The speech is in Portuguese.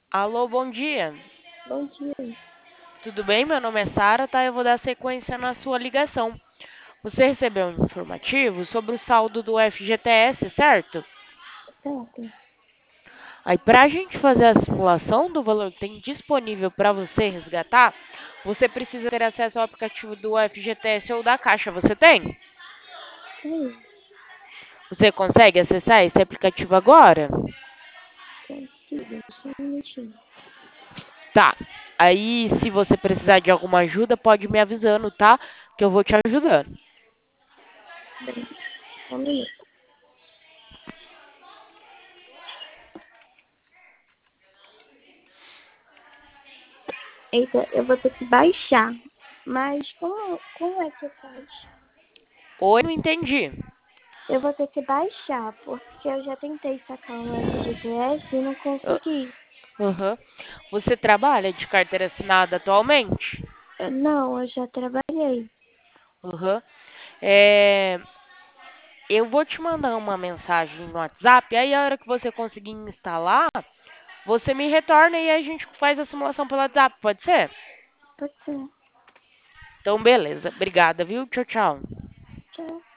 Alô, bom dia. Bom dia. Tudo bem? Meu nome é Sara, tá? Eu vou dar sequência na sua ligação. Você recebeu um informativo sobre o saldo do FGTS, certo? Certo. Aí, para a gente fazer a simulação do valor que tem disponível para você resgatar, você precisa ter acesso ao aplicativo do FGTS ou da Caixa. Você tem? Tem, Você consegue acessar esse aplicativo agora? consigo, só um minutinho. Tá. Aí, se você precisar de alguma ajuda, pode me avisando, tá? Que eu vou te ajudando. Bem, só um minuto. Eita, eu vou ter que baixar. Mas como é que faz? Oi, não entendi. Eu vou ter que baixar, porque eu já tentei sacar o FGTS e não consegui. Aham. Você trabalha de carteira assinada atualmente? Não, eu já trabalhei. Aham. É, eu vou te mandar uma mensagem no WhatsApp, aí a hora que você conseguir instalar, você me retorna e a gente faz a simulação pelo WhatsApp, pode ser? Pode ser. Então, beleza. Obrigada, viu? Tchau, tchau. Tchau.